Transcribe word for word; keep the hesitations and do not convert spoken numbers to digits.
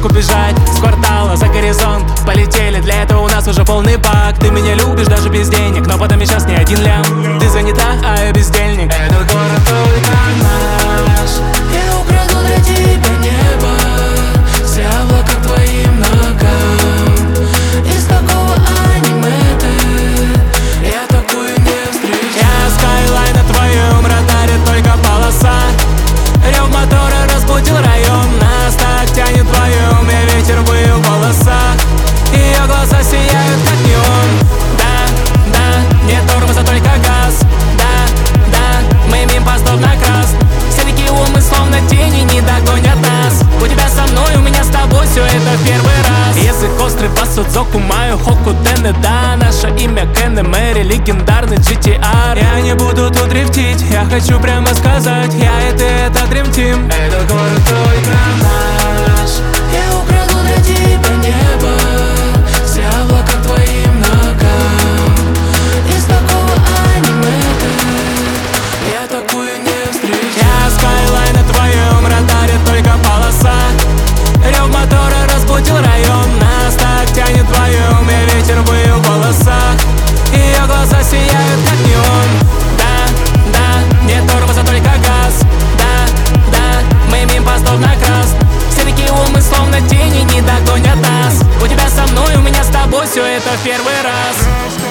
как убежать с квартала за горизонт. Полетели, для этого у нас уже полный бак. Ты меня любишь даже без денег, но потом и сейчас не один лям. Ты занята, а я бездельник. Этот город только наш. Я украду для тебя небо, все облака к твоим ногам. Из такого аниме ты, я такую не встречал. Я скайлайн на твоем радаре, только полоса. Рев мотора разбудил район. Нас так тянет вдвоем, и ветер выл в волосах. Ее глаза сияют, как неон. Да, да, не тормоза, только газ. Да, да, мы мим постов на крас. Все такие умы, словно тени, не догонят нас. У тебя со мной, у меня с тобой, все это в первый раз. Язык острый, Басудзоку, Маю, Хоку, Тене, да. Наше имя Кенне, Мэри, легендарный джи ти ар. Я не буду тут дрифтить, я хочу прямо сказать: я и ты — это Dream Team. Этот город только наш. Я украду для тебя небо, все облака к твоим ногам. Из такого аниме ты, я такую не встречал. Я скайлайн на твоем радаре, только полоса. Рев мотора разбудил район. Нас так тянет вдвоем, и ветер выл в волосах. Ее глаза сияют, как неон. Да, да, не тормоза, только газ. Да, да, мы мим постов на крас. Все такие умы, словно тени, не догонят нас. У тебя со мной, у меня с тобой, все это в первый раз.